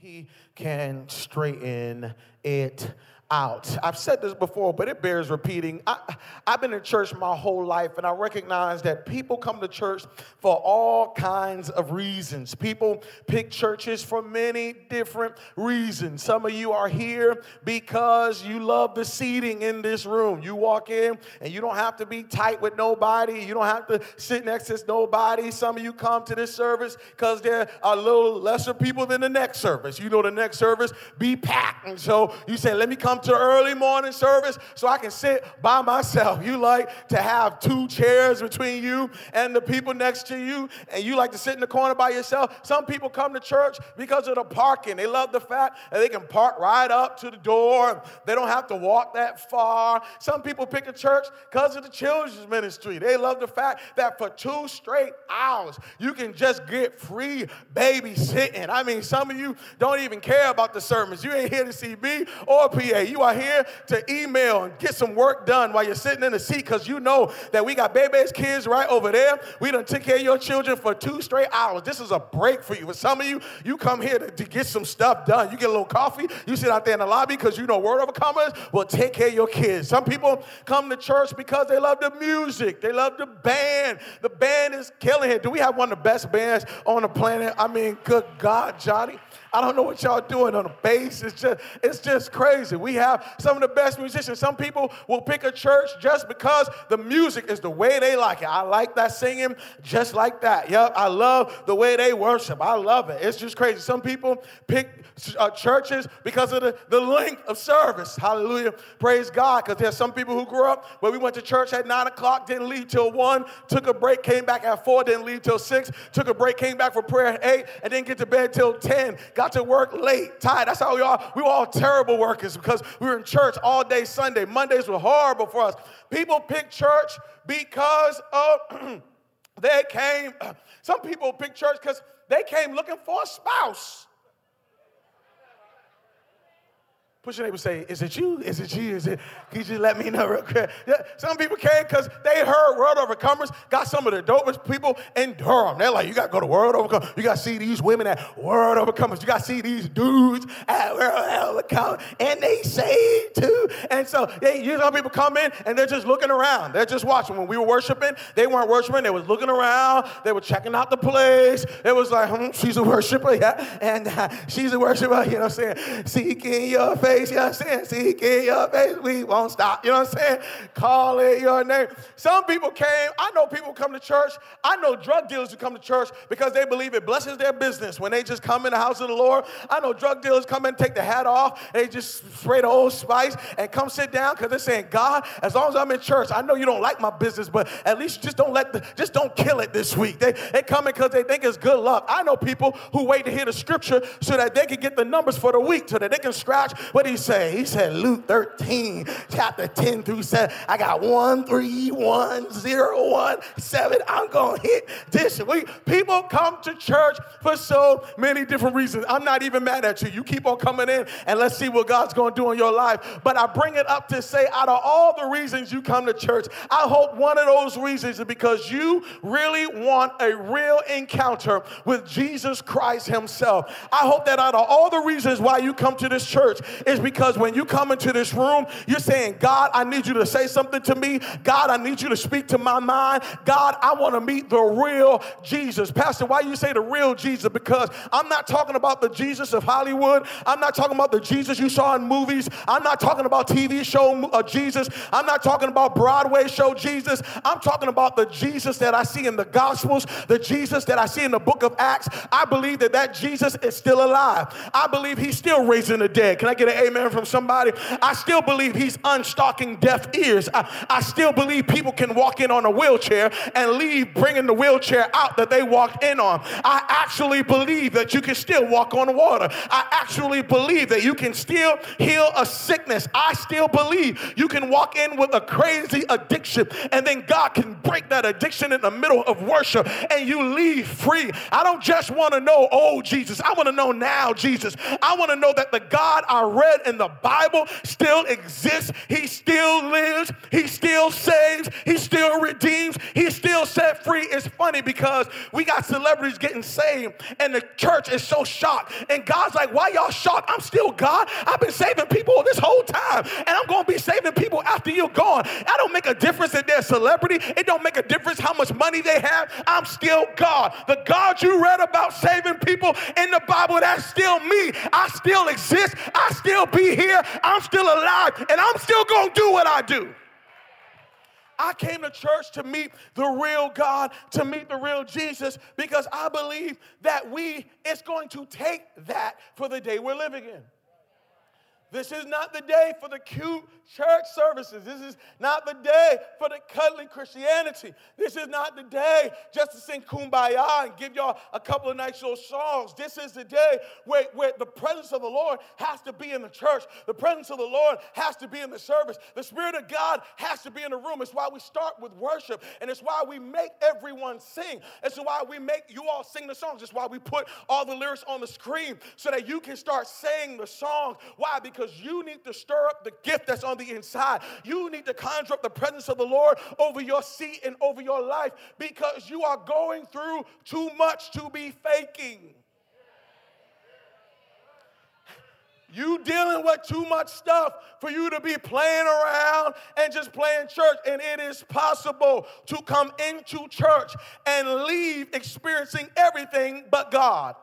He can straighten it out. I've said this before, but it bears repeating. I've been in church my whole life, and I recognize that people come to church for all kinds of reasons. People pick churches for many different reasons. Some of you are here because you love the seating in this room. You walk in, and you don't have to be tight with nobody. You don't have to sit next to nobody. Some of you come to this service because there are a little lesser people than the next service. You know the next service be packed, and so you say, let me come to early morning service so I can sit by myself. You like to have two chairs between you and the people next to you, and you like to sit in the corner by yourself. Some people come to church because of the parking. They love the fact that they can park right up to the door. They don't have to walk that far. Some people pick a church because of the children's ministry. They love the fact that for 2 straight hours, you can just get free babysitting. I mean, some of you don't even care about the sermons. You ain't here to see me or PA. You are here to email and get some work done while you're sitting in the seat because you know that we got baby's kids right over there. We done took care of your children for 2 straight hours. This is a break for you. For some of you, you come here to get some stuff done. You get a little coffee. You sit out there in the lobby because you know Word Overcomers will take care of your kids. Some people come to church because they love the music. They love the band. The band is killing it. Do we have one of the best bands on the planet? I mean, good God, Johnny. I don't know what y'all doing on the bass. It's just crazy. We have some of the best musicians. Some people will pick a church just because the music is the way they like it. I like that singing just like that. Yep, I love the way they worship. I love it. It's just crazy. Some people pick churches because of the length of service. Hallelujah. Praise God. Because there's some people who grew up where we went to church at 9 o'clock, didn't leave till 1, took a break, came back at 4, didn't leave till 6, took a break, came back for prayer at 8, and didn't get to bed till 10. Got to work late, tired. That's how we are. We were all terrible workers because we were in church all day Sunday. Mondays were horrible for us. People pick church because of some people pick church because they came looking for a spouse. Push your neighbor and say, is it you? Is it you? Can you just let me know real quick? Yeah, some people came because they heard World Overcomers got some of the dopest people in Durham. They're like, you got to go to World Overcomers. You got to see these women at World Overcomers. You got to see these dudes at World Overcomers. And they say too. And so some people come in and they're just looking around. They're just watching. When we were worshiping, they weren't worshiping. They was looking around. They were checking out the place. It was like, she's a worshiper. Yeah. And she's a worshiper. You know what I'm saying? Seeking your face. You know what I'm saying? Seek in your face, we won't stop. You know what I'm saying? Call it your name. Some people came. I know people come to church. I know drug dealers who come to church because they believe it blesses their business when they just come in the house of the Lord. I know drug dealers come in, take the hat off, they just spray the Old Spice and come sit down because they're saying, God, as long as I'm in church, I know you don't like my business, but at least just don't kill it this week. They come in because they think it's good luck. I know people who wait to hear the scripture so that they can get the numbers for the week, so that they can scratch. What did he say? He said, Luke 13, chapter 10 through 7. I got 1, 3, 1, 0, 1, 7. I'm going to hit this week. People come to church for so many different reasons. I'm not even mad at you. You keep on coming in and let's see what God's going to do in your life. But I bring it up to say, out of all the reasons you come to church, I hope one of those reasons is because you really want a real encounter with Jesus Christ himself. I hope that out of all the reasons why you come to this church is because when you come into this room, you're saying, God, I need you to say something to me. God, I need you to speak to my mind. God, I want to meet the real Jesus. Pastor, why you say the real Jesus? Because I'm not talking about the Jesus of Hollywood. I'm not talking about the Jesus you saw in movies. I'm not talking about TV show Jesus. I'm not talking about Broadway show Jesus. I'm talking about the Jesus that I see in the Gospels, the Jesus that I see in the book of Acts. I believe that Jesus is still alive. I believe he's still raising the dead. Can I get an amen from somebody? I still believe he's unstocking deaf ears. I still believe people can walk in on a wheelchair and leave bringing the wheelchair out that they walked in on. I actually believe that you can still walk on water. I actually believe that you can still heal a sickness. I still believe you can walk in with a crazy addiction and then God can break that addiction in the middle of worship and you leave free. I don't just want to know, oh, Jesus. I want to know now, Jesus. I want to know that the God I read read in the Bible still exists. He still lives. He still saves. He still redeems. He still set free. It's funny because we got celebrities getting saved and the church is so shocked. And God's like, why y'all shocked? I'm still God. I've been saving people this whole time. And I'm going to be saving people after you're gone. I don't make a difference that they're a celebrity. It don't make a difference how much money they have. I'm still God. The God you read about saving people in the Bible, that's still me. I still exist. I still be here. I'm still alive. And I'm still going to do what I do. I came to church to meet the real God, to meet the real Jesus, because I believe that it's going to take that for the day we're living in. This is not the day for the cute church services. This is not the day for the cuddly Christianity. This is not the day just to sing Kumbaya and give y'all a couple of nice little songs. This is the day where the presence of the Lord has to be in the church. The presence of the Lord has to be in the service. The Spirit of God has to be in the room. It's why we start with worship, and it's why we make everyone sing. It's why we make you all sing the songs. It's why we put all the lyrics on the screen so that you can start saying the songs. Why? Because you need to stir up the gift that's on the inside. You need to conjure up the presence of the Lord over your seat and over your life, because you are going through too much to be faking. You dealing with too much stuff for you to be playing around and just playing church. And it is possible to come into church and leave experiencing everything but God.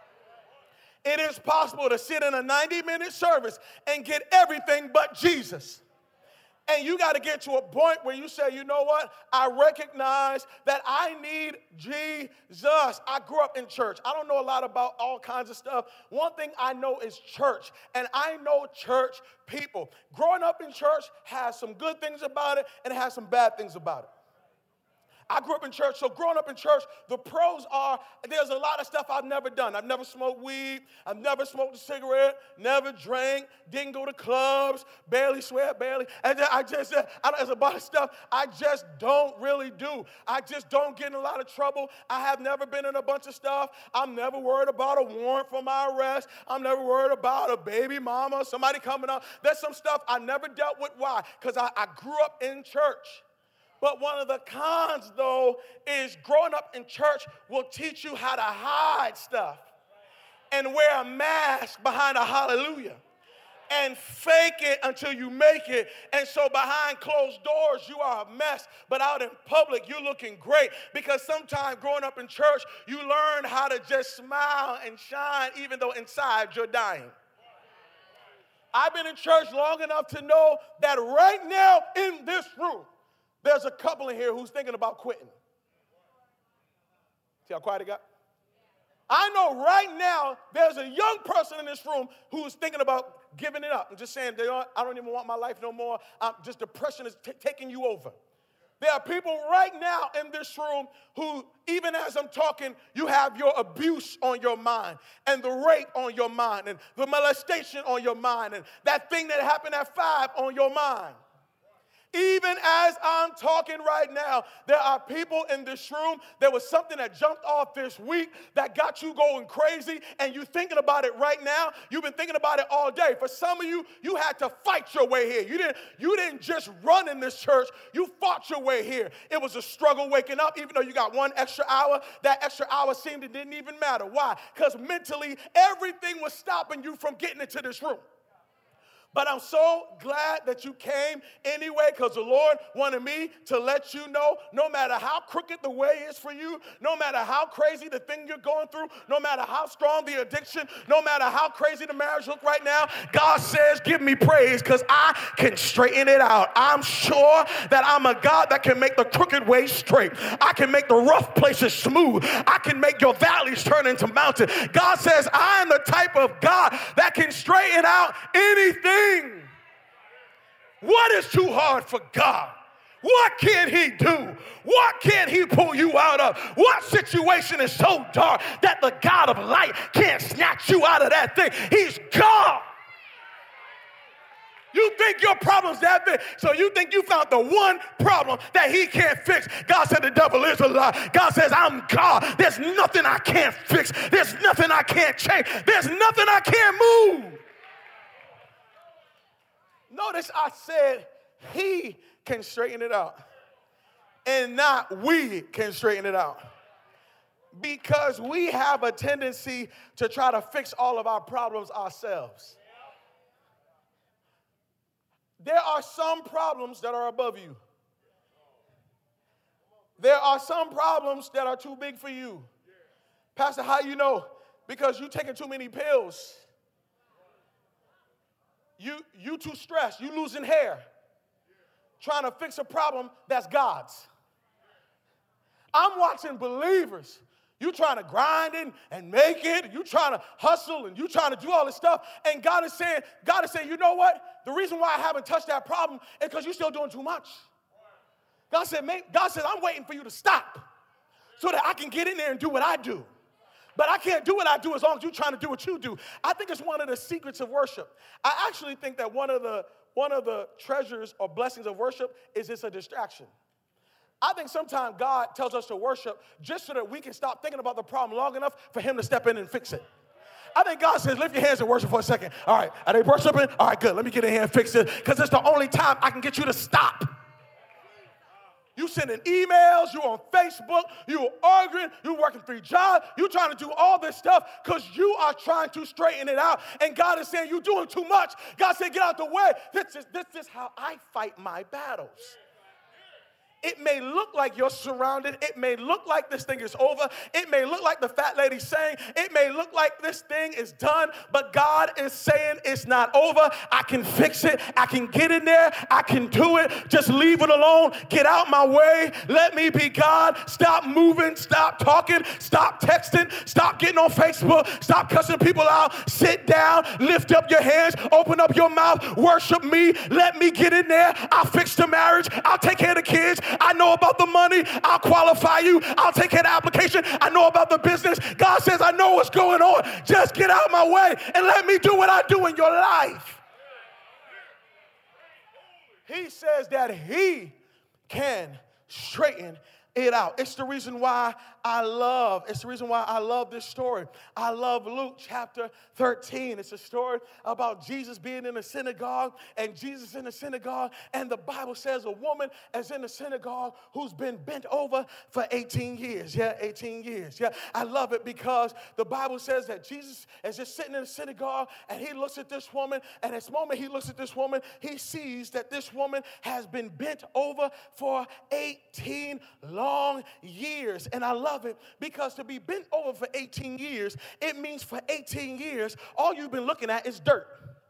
It is possible to sit in a 90-minute service and get everything but Jesus. And you got to get to a point where you say, you know what? I recognize that I need Jesus. I grew up in church. I don't know a lot about all kinds of stuff. One thing I know is church, and I know church people. Growing up in church has some good things about it, and it has some bad things about it. I grew up in church, so growing up in church, the pros are there's a lot of stuff I've never done. I've never smoked weed. I've never smoked a cigarette, never drank, didn't go to clubs, barely swear, barely. And there's a bunch of stuff I just don't really do. I just don't get in a lot of trouble. I have never been in a bunch of stuff. I'm never worried about a warrant for my arrest. I'm never worried about a baby mama, somebody coming up. There's some stuff I never dealt with. Why? Because I grew up in church. But one of the cons, though, is growing up in church will teach you how to hide stuff and wear a mask behind a hallelujah and fake it until you make it. And so behind closed doors, you are a mess, but out in public, you're looking great, because sometimes growing up in church, you learn how to just smile and shine even though inside you're dying. I've been in church long enough to know that right now in this room, there's a couple in here who's thinking about quitting. See how quiet it got? I know right now there's a young person in this room who's thinking about giving it up and just saying, I don't even want my life no more. Just depression is taking you over. There are people right now in this room who, even as I'm talking, you have your abuse on your mind and the rape on your mind and the molestation on your mind and that thing that happened at 5 on your mind. Even as I'm talking right now, there are people in this room, there was something that jumped off this week that got you going crazy, and you're thinking about it right now. You've been thinking about it all day. For some of you, you had to fight your way here. You didn't just run in this church. You fought your way here. It was a struggle waking up, even though you got 1 extra hour. That extra hour seemed it didn't even matter. Why? Because mentally, everything was stopping you from getting into this room. But I'm so glad that you came anyway, because the Lord wanted me to let you know, no matter how crooked the way is for you, no matter how crazy the thing you're going through, no matter how strong the addiction, no matter how crazy the marriage look right now, God says, give me praise, because I can straighten it out. I'm sure that I'm a God that can make the crooked way straight. I can make the rough places smooth. I can make your valleys turn into mountains. God says, I am the type of God that can straighten out anything. What is too hard for God? What can he do? What can he pull you out of? What situation is so dark that the God of light can't snatch you out of that thing? He's God. You think your problem's that big, so you think you found the one problem that he can't fix. God said the devil is a lie. God says, I'm God. There's nothing I can't fix. There's nothing I can't change. There's nothing I can't move. Notice I said he can straighten it out and not we can straighten it out. Because we have a tendency to try to fix all of our problems ourselves. There are some problems that are above you. There are some problems that are too big for you. Pastor, how you know? Because you're taking too many pills. You too stressed. You losing hair. Trying to fix a problem that's God's. I'm watching believers. You trying to grind it and make it. You trying to hustle and you trying to do all this stuff. And God is saying, you know what? The reason why I haven't touched that problem is because you're still doing too much. God said, I'm waiting for you to stop so that I can get in there and do what I do. But I can't do what I do as long as you're trying to do what you do. I think it's one of the secrets of worship. I actually think that one of the treasures or blessings of worship is it's a distraction. I think sometimes God tells us to worship just so that we can stop thinking about the problem long enough for him to step in and fix it. I think God says, lift your hands and worship for a second. All right, are they worshiping? All right, good. Let me get in here and fix it because it's the only time I can get you to stop. You sending emails, you on Facebook, you arguing, you working 3 jobs, you trying to do all this stuff because you are trying to straighten it out. And God is saying, you're doing too much. God said, get out the way. This is how I fight my battles. It may look like you're surrounded. It may look like this thing is over. It may look like the fat lady's saying. It may look like this thing is done. But God is saying it's not over. I can fix it. I can get in there. I can do it. Just leave it alone. Get out my way. Let me be God. Stop moving. Stop talking. Stop texting. Stop getting on Facebook. Stop cussing people out. Sit down. Lift up your hands. Open up your mouth. Worship me. Let me get in there. I'll fix the marriage. I'll take care of the kids. I know about the money. I'll qualify you. I'll take care of the application. I know about the business. God says, I know what's going on. Just get out of my way and let me do what I do in your life. He says that he can straighten it out. It's the reason why I love this story. I love Luke chapter 13. It's a story about Jesus being in the synagogue and Jesus in the synagogue. And the Bible says a woman is in the synagogue who's been bent over for 18 years. Yeah, 18 years. Yeah, I love it because the Bible says that Jesus is just sitting in the synagogue and he looks at this woman. And at this moment he looks at this woman, he sees that this woman has been bent over for 18 long years. And I love it because to be bent over for 18 years, it means for 18 years, all you've been looking at is dirt.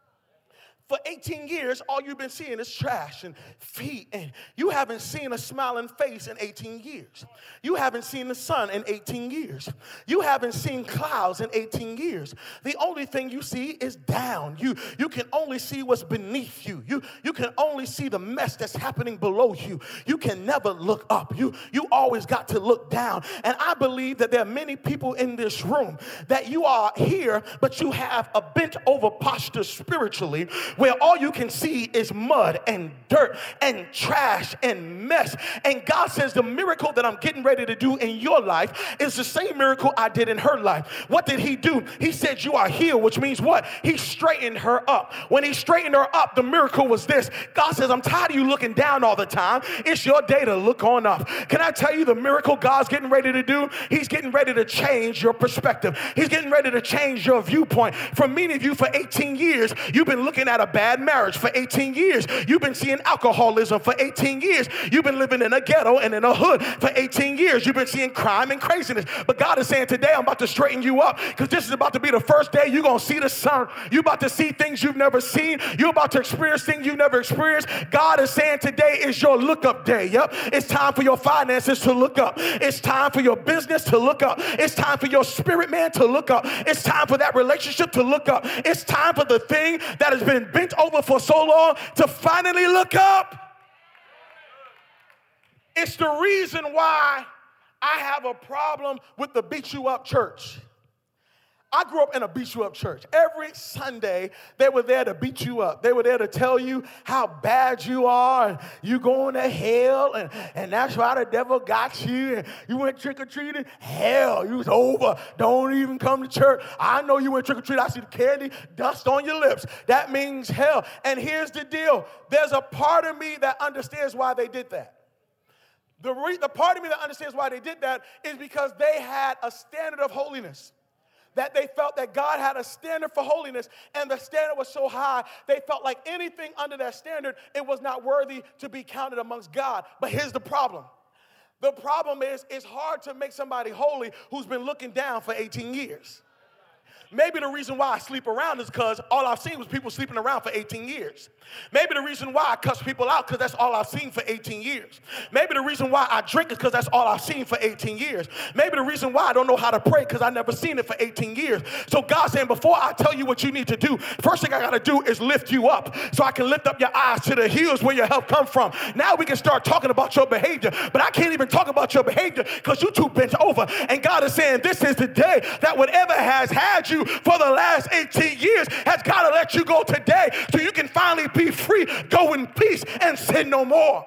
For 18 years, all you've been seeing is trash and feet, and you haven't seen a smiling face in 18 years. You haven't seen the sun in 18 years. You haven't seen clouds in 18 years. The only thing you see is down. You can only see what's beneath you. You can only see the mess that's happening below you. You can never look up. You always got to look down. And I believe that there are many people in this room that you are here, but you have a bent over posture spiritually, where all you can see is mud and dirt and trash and mess. And God says the miracle that I'm getting ready to do in your life is the same miracle I did in her life. What did he do? He said, you are healed, which means what? He straightened her up. When he straightened her up, the miracle was this. God says, I'm tired of you looking down all the time. It's your day to look on up. Can I tell you the miracle God's getting ready to do? He's getting ready to change your perspective. He's getting ready to change your viewpoint. For many of you, for 18 years, you've been looking at a bad marriage. For 18 years, you've been seeing alcoholism. For 18 years, you've been living in a ghetto and in a hood. For 18 years, you've been seeing crime and craziness. But God is saying today, I'm about to straighten you up because this is about to be the first day you're going to see the sun. You're about to see things you've never seen. You're about to experience things you've never experienced. God is saying today is your look up day. Yep. It's time for your finances to look up. It's time for your business to look up. It's time for your spirit man to look up. It's time for that relationship to look up. It's time for the thing that has been bent over for so long to finally look up. It's the reason why I have a problem with the beat you up church. I grew up in a beat you up church. Every Sunday, they were there to beat you up. They were there to tell you how bad you are and you going to hell and that's why the devil got you and you went trick-or-treating. Hell, you was over. Don't even come to church. I know you went trick-or-treating. I see the candy dust on your lips. That means hell. And here's the deal. There's a part of me that understands why they did that. The part of me that understands why they did that is because they had a standard of holiness. That they felt that God had a standard for holiness, and the standard was so high, they felt like anything under that standard, it was not worthy to be counted amongst God. But here's the problem. The problem is it's hard to make somebody holy who's been looking down for 18 years. Maybe the reason why I sleep around is because all I've seen was people sleeping around for 18 years. Maybe the reason why I cuss people out because that's all I've seen for 18 years. Maybe the reason why I drink is because that's all I've seen for 18 years. Maybe the reason why I don't know how to pray because I've never seen it for 18 years. So God's saying, before I tell you what you need to do, first thing I got to do is lift you up so I can lift up your eyes to the hills where your help comes from. Now we can start talking about your behavior, but I can't even talk about your behavior because you're too bent over. And God is saying, this is the day that whatever has had you for the last 18 years has got to let you go today so you can finally be free, go in peace, and sin no more.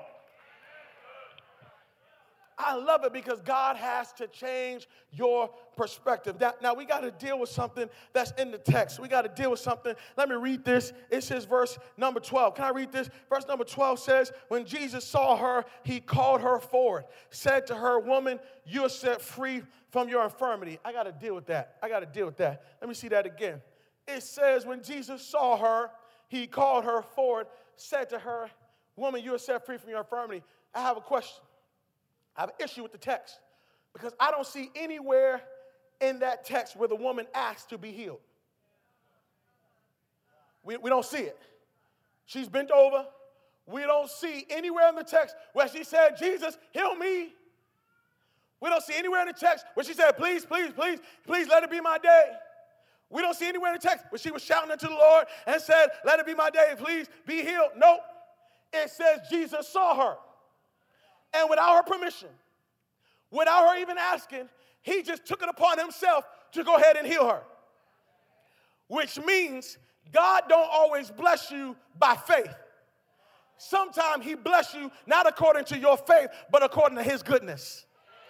I love it because God has to change your perspective. Now we got to deal with something that's in the text. We got to deal with something. Let me read this. It says verse number 12. Can I read this? Verse number 12 says, when Jesus saw her, he called her forward, said to her, woman, you are set free from your infirmity. I got to deal with that. Let me see that again. It says, when Jesus saw her, he called her forward, said to her, woman, you are set free from your infirmity. I have a question. I have an issue with the text because I don't see anywhere in that text where the woman asked to be healed. We don't see it. She's bent over. We don't see anywhere in the text where she said, Jesus, heal me. We don't see anywhere in the text where she said, please, please, please, please let it be my day. We don't see anywhere in the text where she was shouting unto the Lord and said, let it be my day, please be healed. Nope. It says Jesus saw her. And without her permission, without her even asking, he just took it upon himself to go ahead and heal her. Which means God don't always bless you by faith. Sometimes he bless you not according to your faith, but according to his goodness.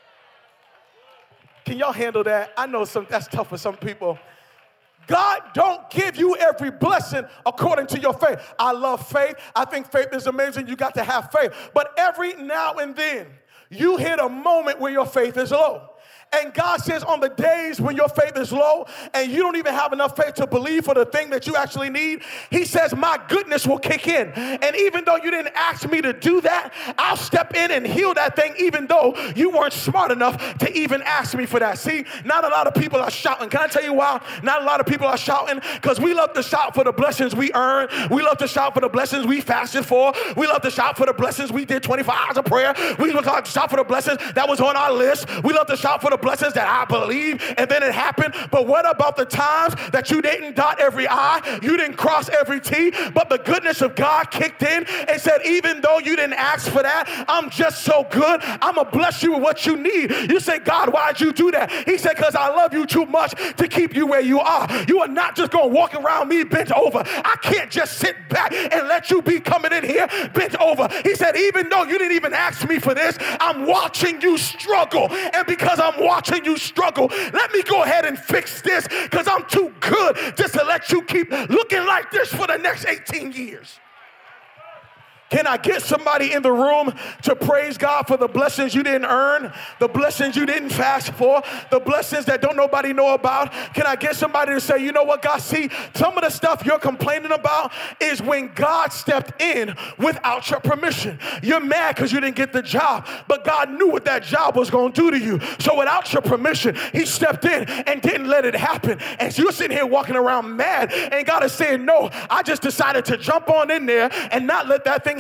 Can y'all handle that? I know that's tough for some people. God don't give you every blessing according to your faith. I love faith. I think faith is amazing. You got to have faith. But every now and then, you hit a moment where your faith is low. And God says on the days when your faith is low and you don't even have enough faith to believe for the thing that you actually need, he says, my goodness will kick in. And even though you didn't ask me to do that, I'll step in and heal that thing even though you weren't smart enough to even ask me for that. See, not a lot of people are shouting. Can I tell you why? Not a lot of people are shouting because we love to shout for the blessings we earn. We love to shout for the blessings we fasted for. We love to shout for the blessings we did 24 hours of prayer. We love to shout for the blessings that was on our list. We love to shout for the blessings that I believe and then it happened. But what about the times that you didn't dot every I, you didn't cross every T, but the goodness of God kicked in and said, even though you didn't ask for that, I'm just so good, I'm going to bless you with what you need. You say, God, why'd you do that? He said, because I love you too much to keep you where you are. You are not just going to walk around me bent over. I can't just sit back and let you be coming in here bent over. He said, even though you didn't even ask me for this, I'm watching you struggle. And because I'm watching you struggle, let me go ahead and fix this because I'm too good just to let you keep looking like this for the next 18 years. Can I get somebody in the room to praise God for the blessings you didn't earn, the blessings you didn't fast for, the blessings that don't nobody know about? Can I get somebody to say, you know what, God, see, some of the stuff you're complaining about is when God stepped in without your permission. You're mad because you didn't get the job, but God knew what that job was going to do to you. So without your permission, he stepped in and didn't let it happen. And so you're sitting here walking around mad, and God is saying, no, I just decided to jump on in there and not let that thing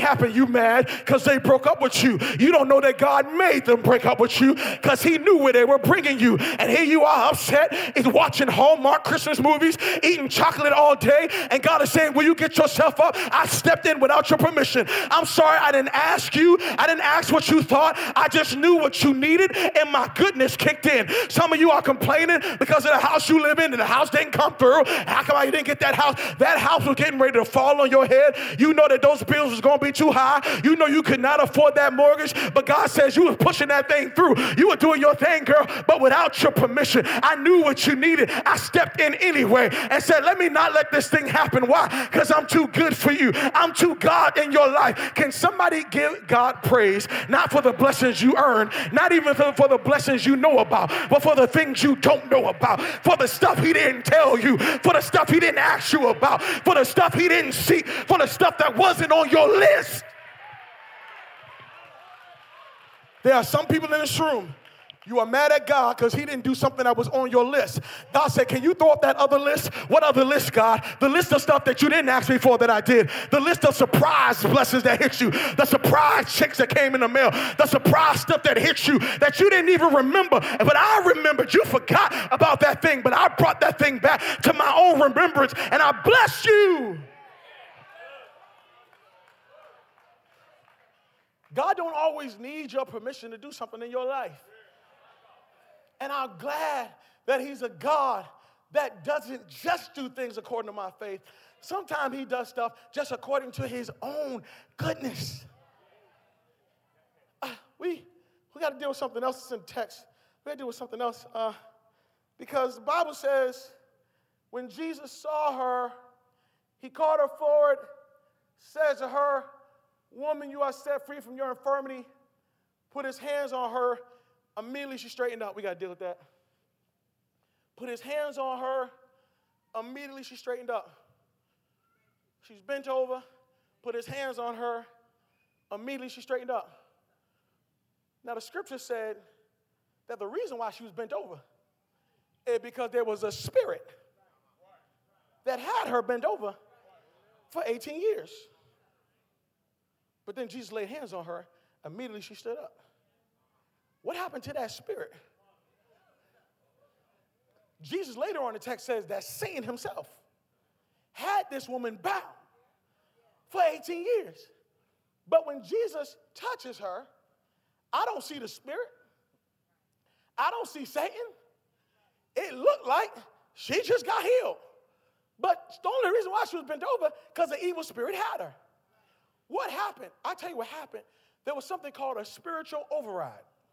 happen, you mad because they broke up with you. You don't know that God made them break up with you because he knew where they were bringing you. And here you are upset, is watching Hallmark Christmas movies, eating chocolate all day, and God is saying, will you get yourself up? I stepped in without your permission. I'm sorry, I didn't ask you. I didn't ask what you thought. I just knew what you needed, and my goodness kicked in. Some of you are complaining because of the house you live in, and the house didn't come through. How come you didn't get that house? That house was getting ready to fall on your head. You know that those bills was going to be too high. You know you could not afford that mortgage, but God says you was pushing that thing through. You were doing your thing, girl, but without your permission. I knew what you needed. I stepped in anyway and said, let me not let this thing happen. Why? Because I'm too good for you. I'm too God in your life. Can somebody give God praise, not for the blessings you earn, not even for the blessings you know about, but for the things you don't know about, for the stuff he didn't tell you, for the stuff he didn't ask you about, for the stuff he didn't see, for the stuff that wasn't on your list. There are some people in this room, you are mad at God because he didn't do something that was on your list. God said, can you throw up that other list? What other list, God? The list of stuff that you didn't ask me for that I did. The list of surprise blessings that hit you. The surprise checks that came in the mail. The surprise stuff that hit you that you didn't even remember. But I remembered. You forgot about that thing, but I brought that thing back to my own remembrance, and I blessed you. God don't always need your permission to do something in your life. And I'm glad that he's a God that doesn't just do things according to my faith. Sometimes he does stuff just according to his own goodness. We got to deal with something else that's in text. We got to deal with something else. Because the Bible says when Jesus saw her, he called her forward, said to her, woman, you are set free from your infirmity. Put his hands on her. Immediately she straightened up. We got to deal with that. Put his hands on her. Immediately she straightened up. She's bent over. Put his hands on her. Immediately she straightened up. Now the scripture said that the reason why she was bent over is because there was a spirit that had her bent over for 18 years. But then Jesus laid hands on her. Immediately she stood up. What happened to that spirit? Jesus later on in the text says that Satan himself had this woman bound for 18 years. But when Jesus touches her, I don't see the spirit. I don't see Satan. It looked like she just got healed. But the only reason why she was bent over, because the evil spirit had her. What happened? I'll tell you what happened. There was something called a spiritual override.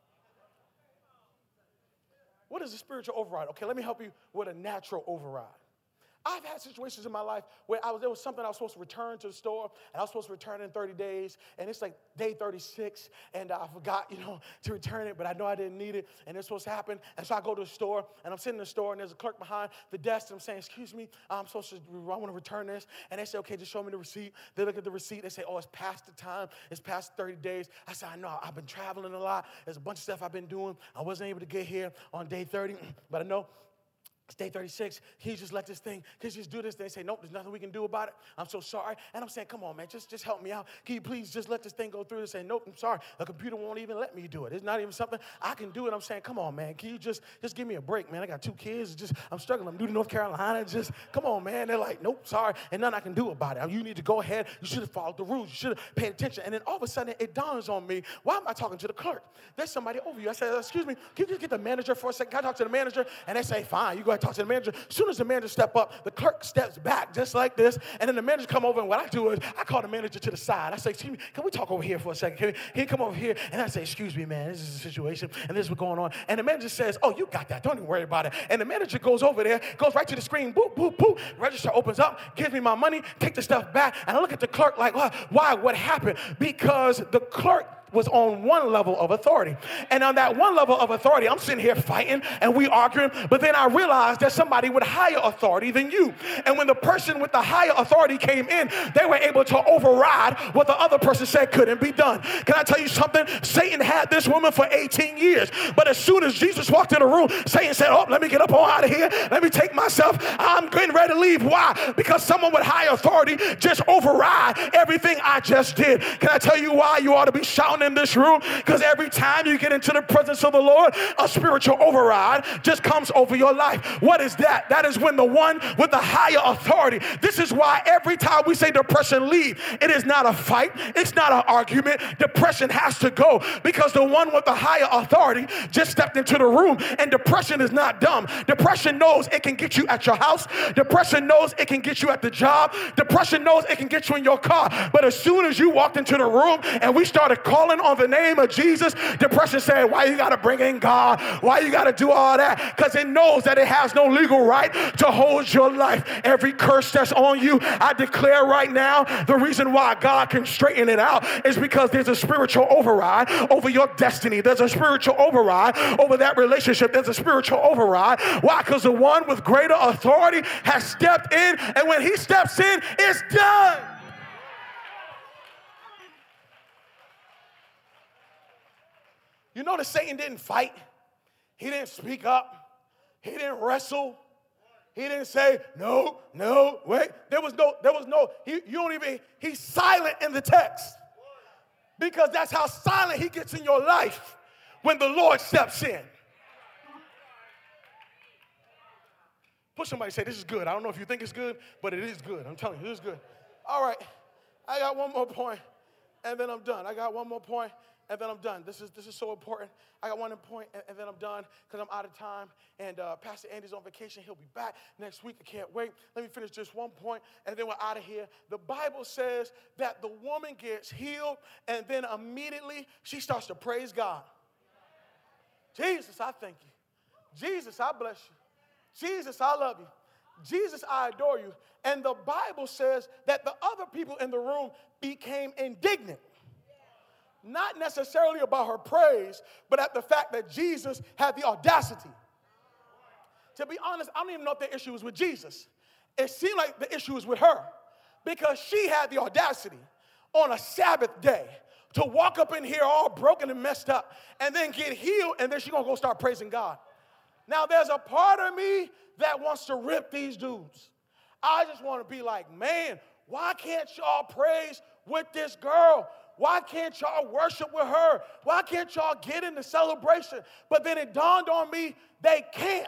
What is a spiritual override? Okay, let me help you with a natural override. I've had situations in my life where there was something I was supposed to return to the store, and I was supposed to return in 30 days, and it's like day 36, and I forgot, to return it, but I know I didn't need it, and it's supposed to happen, and so I go to the store, and I'm sitting in the store, and there's a clerk behind the desk, and I'm saying, excuse me, I want to return this, and they say, okay, just show me the receipt. They look at the receipt, they say, oh, it's past the time, it's past 30 days. I said, I know, I've been traveling a lot, there's a bunch of stuff I've been doing, I wasn't able to get here on day 30, but I know it's day 36. He just let this thing, just do this. They say, nope, there's nothing we can do about it. I'm so sorry. And I'm saying, come on, man, just help me out. Can you please just let this thing go through? They say, nope, I'm sorry. The computer won't even let me do it. It's not even something I can do it. I'm saying, come on, man, can you just give me a break, man? I got 2 kids. I'm struggling. I'm new to North Carolina. Come on, man. They're like, nope, sorry. And nothing I can do about it. You need to go ahead. You should have followed the rules. You should have paid attention. And then all of a sudden, it dawns on me, why am I talking to the clerk? There's somebody over you. I said, excuse me, can you just get the manager for a second? Can I talk to the manager? And they say, fine, you go ahead and talk to the manager. As soon as the manager step up, the clerk steps back just like this, and then the manager come over, and what I do is I call the manager to the side. I say, excuse me, can we talk over here for a second? Can you come over here? And I say, excuse me, man, this is the situation, and this is what's going on. And the manager says, oh, you got that. Don't even worry about it. And the manager goes over there, goes right to the screen, boop, boop, boop. Register opens up, gives me my money, take the stuff back, and I look at the clerk like, why? What happened? Because the clerk was on one level of authority. And on that one level of authority, I'm sitting here fighting and we arguing, but then I realized there's somebody with higher authority than you. And when the person with the higher authority came in, they were able to override what the other person said couldn't be done. Can I tell you something? Satan had this woman for 18 years, but as soon as Jesus walked in the room, Satan said, oh, let me get up on out of here. Let me take myself. I'm getting ready to leave. Why? Because someone with high authority just override everything I just did. Can I tell you why you ought to be shouting in this room? Because every time you get into the presence of the Lord, a spiritual override just comes over your life. What is that? That is when the one with the higher authority. This is why every time we say depression leave, it is not a fight. It's not an argument. Depression has to go because the one with the higher authority just stepped into the room. And depression is not dumb. Depression knows it can get you at your house. Depression knows it can get you at the job. Depression knows it can get you in your car. But as soon as you walked into the room and we started calling on the name of Jesus, depression said, why you got to bring in God? Why you got to do all that? Because it knows that it has no legal right to hold your life. Every curse that's on you, I declare right now, the reason why God can straighten it out is because there's a spiritual override over your destiny. There's a spiritual override over that relationship. There's a spiritual override. Why? Because the one with greater authority has stepped in, and when he steps in, it's done. You notice Satan didn't fight. He didn't speak up. He didn't wrestle. He didn't say, no, wait. He's silent in the text. Because that's how silent he gets in your life when the Lord steps in. Push somebody and say, this is good. I don't know if you think it's good, but it is good. I'm telling you, this is good. All right, I got one more point, and then I'm done. And then I'm done. This is so important. I got one point, and then I'm done because I'm out of time. And Pastor Andy's on vacation. He'll be back next week. I can't wait. Let me finish just one point, and then we're out of here. The Bible says that the woman gets healed, and then immediately she starts to praise God. Jesus, I thank you. Jesus, I bless you. Jesus, I love you. Jesus, I adore you. And the Bible says that the other people in the room became indignant. Not necessarily about her praise, but at the fact that Jesus had the audacity. To be honest, I don't even know if the issue was with Jesus. It seemed like the issue was with her because she had the audacity on a Sabbath day to walk up in here all broken and messed up and then get healed, and then she's going to go start praising God. Now, there's a part of me that wants to rip these dudes. I just want to be like, man, why can't y'all praise with this girl? Why can't y'all worship with her? Why can't y'all get in the celebration? But then it dawned on me, they can't.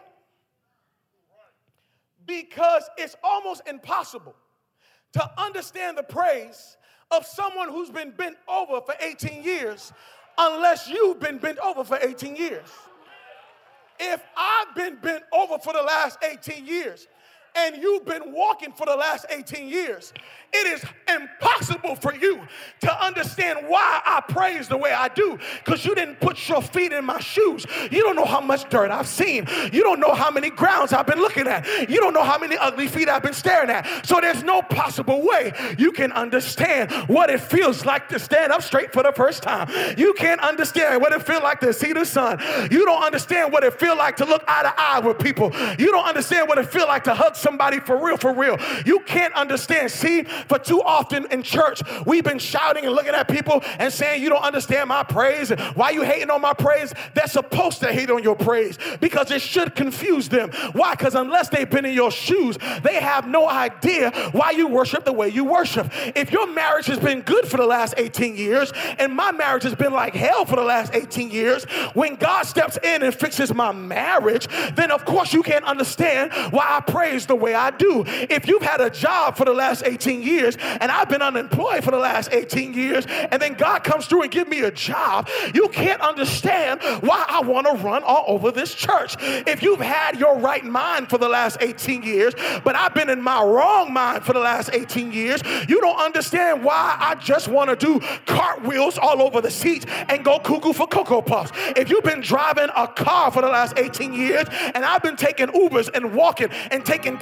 Because it's almost impossible to understand the praise of someone who's been bent over for 18 years unless you've been bent over for 18 years. If I've been bent over for the last 18 years, and you've been walking for the last 18 years, it is impossible for you to understand why I praise the way I do, because you didn't put your feet in my shoes. You don't know how much dirt I've seen. You don't know how many grounds I've been looking at. You don't know how many ugly feet I've been staring at. So there's no possible way you can understand what it feels like to stand up straight for the first time. You can't understand what it feels like to see the sun. You don't understand what it feels like to look eye to eye with people. You don't understand what it feels like to hug somebody for real. You can't understand. See, for too often in church, we've been shouting and looking at people and saying, you don't understand my praise. Why you hating on my praise? They're supposed to hate on your praise because it should confuse them. Why? Because unless they've been in your shoes, they have no idea why you worship the way you worship. If your marriage has been good for the last 18 years and my marriage has been like hell for the last 18 years, when God steps in and fixes my marriage, then of course you can't understand why I praise the way I do. If you've had a job for the last 18 years and I've been unemployed for the last 18 years and then God comes through and give me a job, you can't understand why I want to run all over this church. If you've had your right mind for the last 18 years, but I've been in my wrong mind for the last 18 years, you don't understand why I just want to do cartwheels all over the seats and go cuckoo for Cocoa Puffs. If you've been driving a car for the last 18 years and I've been taking Ubers and walking and taking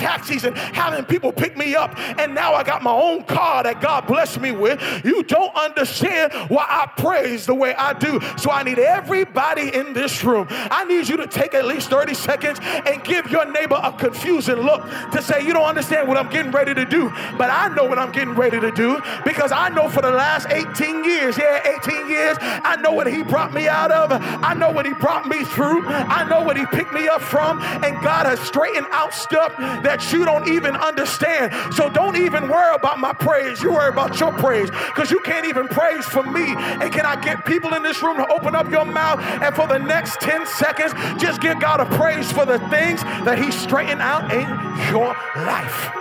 taxis and having people pick me up, and now I got my own car that God blessed me with. You don't understand why I praise the way I do. So I need everybody in this room, I need you to take at least 30 seconds and give your neighbor a confusing look to say, you don't understand what I'm getting ready to do, but I know what I'm getting ready to do, because I know for the last 18 years, 18 years, I know what he brought me out of. I know what he brought me through. I know what he picked me up from, and God has straightened out stuff that you don't even understand. So don't even worry about my praise. You worry about your praise, because you can't even praise for me. And can I get people in this room to open up your mouth and for the next 10 seconds, just give God a praise for the things that he straightened out in your life.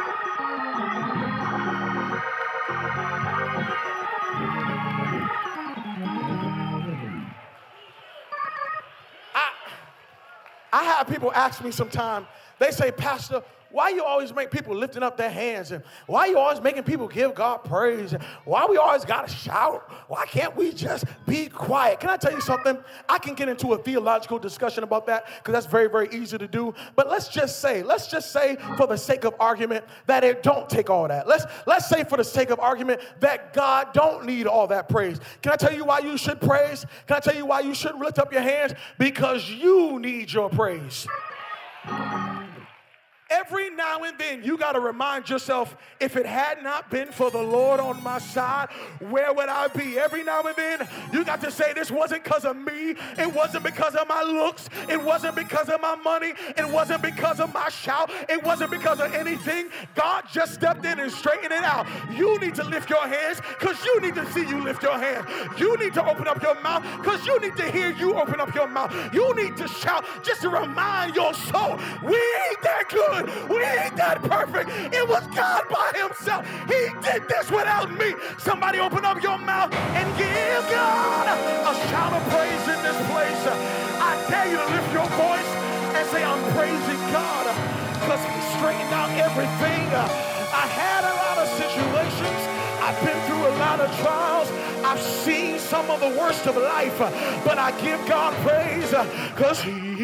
I have people ask me sometimes, they say, Pastor, why you always make people lifting up their hands? And why you always making people give God praise? And why we always got to shout? Why can't we just be quiet? Can I tell you something? I can get into a theological discussion about that, because that's very, very easy to do. But let's just say for the sake of argument that it don't take all that. Let's say for the sake of argument that God don't need all that praise. Can I tell you why you should praise? Can I tell you why you should lift up your hands? Because you need your praise. Every now and then, you got to remind yourself, if it had not been for the Lord on my side, where would I be? Every now and then, you got to say, this wasn't because of me. It wasn't because of my looks. It wasn't because of my money. It wasn't because of my shout. It wasn't because of anything. God just stepped in and straightened it out. You need to lift your hands, because you need to see you lift your hands. You need to open up your mouth, because you need to hear you open up your mouth. You need to shout just to remind your soul, we ain't that good. We ain't that perfect. It was God by himself. He did this without me. Somebody open up your mouth and give God a shout of praise in this place. I dare you to lift your voice and say, I'm praising God because he straightened out everything. I had a lot of situations. I've been through a lot of trials. I've seen some of the worst of life, but I give God praise because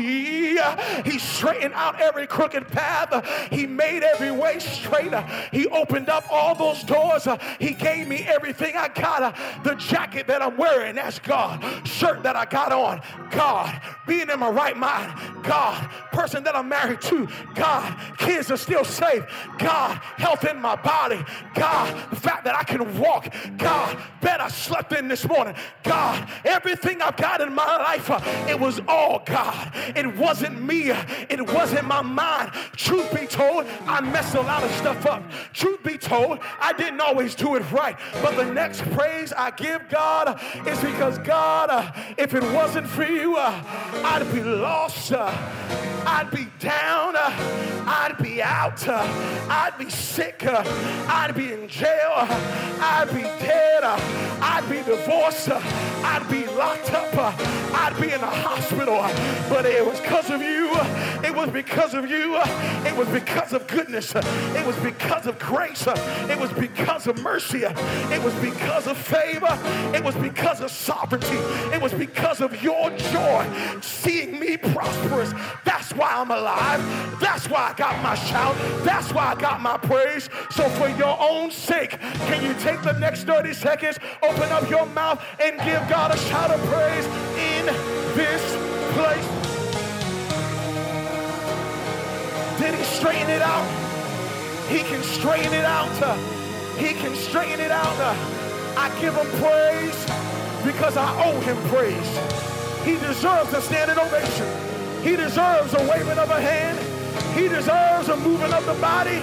he straightened out every crooked path. He made every way straight. He opened up all those doors. He gave me everything I got. The jacket that I'm wearing, that's God. Shirt that I got on, God. Being in my right mind, God. Person that I'm married to, God. Kids are still safe, God. Health in my body, God. The fact that I can walk, God. Bet I slept in this morning, God. Everything I've got in my life, it was all God. It wasn't me. It wasn't my mind. Truth be told, I messed a lot of stuff up. Truth be told, I didn't always do it right. But the next praise I give God is because, God, if it wasn't for you, I'd be lost. I'd be down. I'd be out. I'd be sick. I'd be in jail. I'd be dead. I'd be divorced. I'd be locked up. I'd be in a hospital. But it was because of you. It was because of you. It was because of goodness. It was because of grace. It was because of mercy. It was because of favor. It was because of sovereignty. It was because of your joy seeing me prosperous. That's why I'm alive. That's why I got my shout. That's why I got my praise. So for your own sake, can you take the next 30 seconds, open up your mouth, and give God a shout of praise in this place? Did he straighten it out? He can straighten it out. He can straighten it out. I give him praise because I owe him praise. He deserves a standing ovation. He deserves a waving of a hand. He deserves a moving of the body.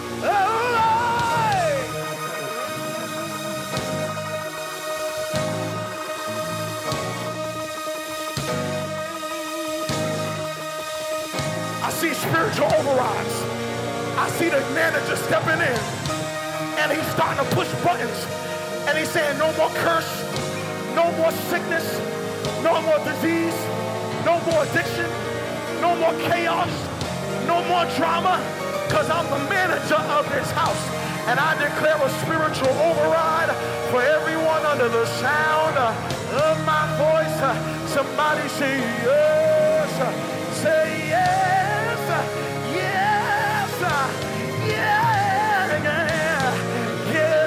I see spiritual overrides. I see the manager stepping in, and he's starting to push buttons, and he's saying, no more curse, no more sickness, no more disease, no more addiction, no more chaos, no more drama, because I'm the manager of this house. And I declare a spiritual override for everyone under the sound of my voice. Somebody say yes. Say yes. Yes.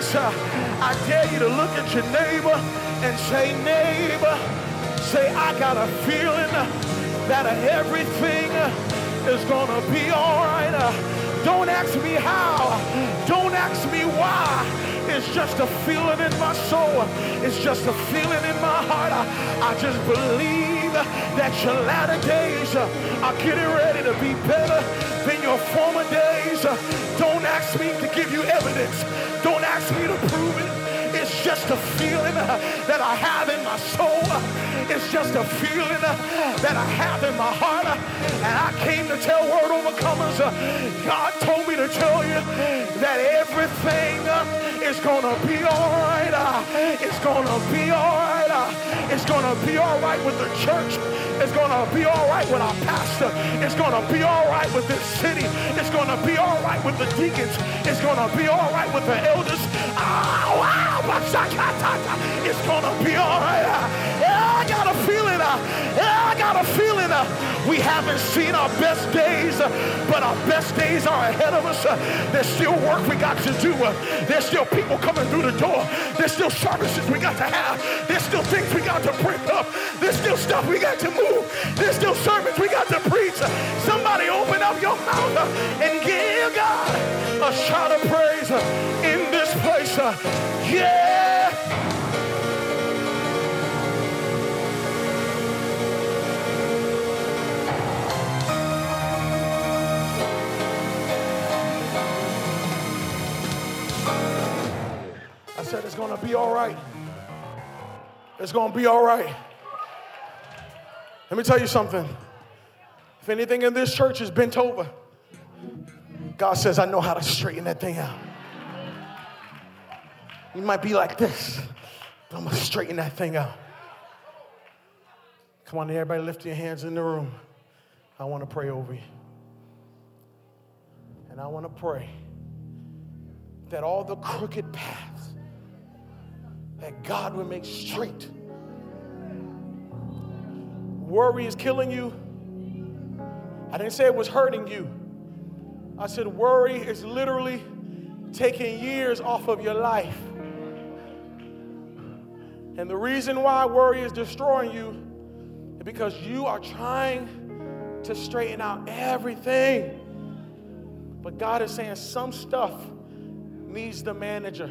this. I dare you to look at your neighbor and say, neighbor, say, I got a feeling that everything is going to be all right. Don't ask me how. Don't ask me why. It's just a feeling in my soul. It's just a feeling in my heart. I just believe that your latter days are getting ready to be better than your former days. Don't ask me to give you evidence. Don't ask me to prove it. It's just a feeling that I have in my soul. It's just a feeling that I have in my heart. And I came to tell Word Overcomers, God told me to tell you that everything is going to be all right. It's going to be all right. It's going to be all right with the church. It's going to be all right with our pastor. It's going to be all right with this city. It's going to be all right with the deacons. It's going to be all right with the elders. It's going to be all right. Yeah, I got a feeling. Yeah, I got a feeling. We haven't seen our best days, but our best days are ahead of us. There's still work we got to do. There's still people coming through the door. There's still services we got to have. There's still things we got to bring up. There's still stuff we got to move. There's still sermons we got to preach. Somebody open up your mouth and give God a shout of praise in this place. Yeah. I said it's going to be all right. It's going to be all right. Let me tell you something. If anything in this church is bent over, God says, I know how to straighten that thing out. You might be like this, but I'm going to straighten that thing out. Come on, everybody lift your hands in the room. I want to pray over you. And I want to pray that all the crooked paths that God will make straight. Worry is killing you. I didn't say it was hurting you. I said worry is literally taking years off of your life. And the reason why worry is destroying you is because you are trying to straighten out everything. But God is saying some stuff needs the manager.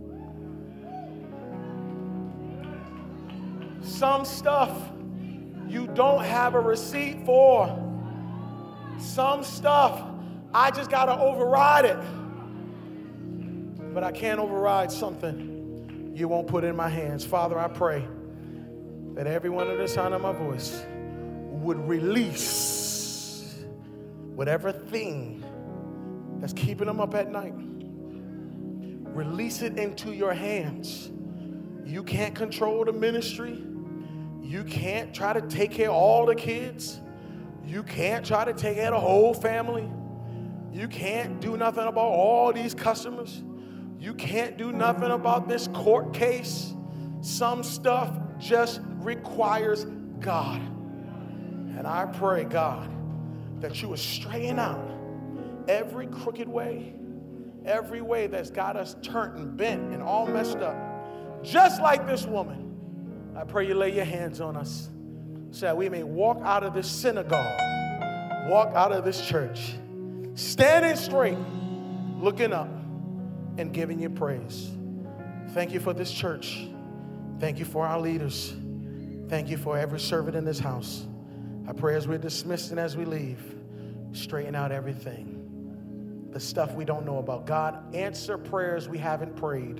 Some stuff you don't have a receipt for. Some stuff I just got to override it. But I can't override something you won't put in my hands. Father, I pray that everyone under the sound of my voice would release whatever thing that's keeping them up at night. Release it into your hands. You can't control the ministry. You can't try to take care of all the kids. You can't try to take care of the whole family. You can't do nothing about all these customers. You can't do nothing about this court case. Some stuff just requires God. And I pray, God, that you would straighten out every crooked way, every way that's got us turned and bent and all messed up. Just like this woman. I pray you lay your hands on us so that we may walk out of this synagogue, walk out of this church, standing straight, looking up, and giving you praise. Thank you for this church. Thank you for our leaders. Thank you for every servant in this house. I pray as we're dismissed and as we leave, straighten out everything, the stuff we don't know about. God, answer prayers we haven't prayed.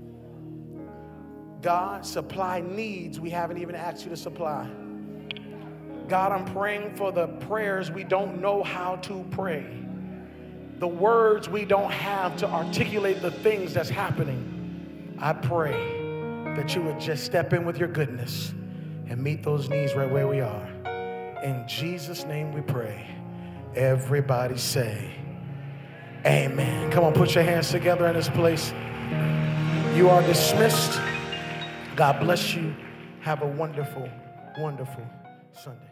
God, supply needs we haven't even asked you to supply. God, I'm praying for the prayers we don't know how to pray. The words we don't have to articulate the things that's happening. I pray that you would just step in with your goodness and meet those needs right where we are. In Jesus' name we pray. Everybody say, amen. Come on, put your hands together in this place. You are dismissed. God bless you. Have a wonderful, wonderful Sunday.